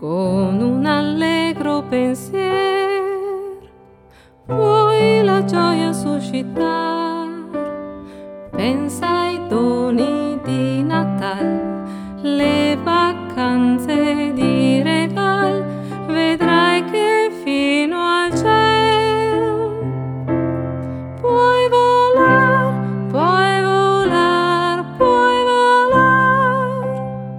con un allegro pensier vuoi la gioia suscitar. Pensa ai doni di Natal, le vacanze di regal, vedrai che fino al cielo puoi volar, puoi volar, puoi volar.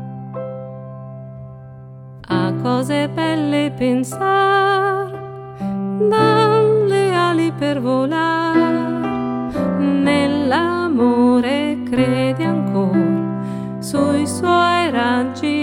A cose belle pensar, dan le ali per volar. Nell'amore credi ancora, sui suoi raggi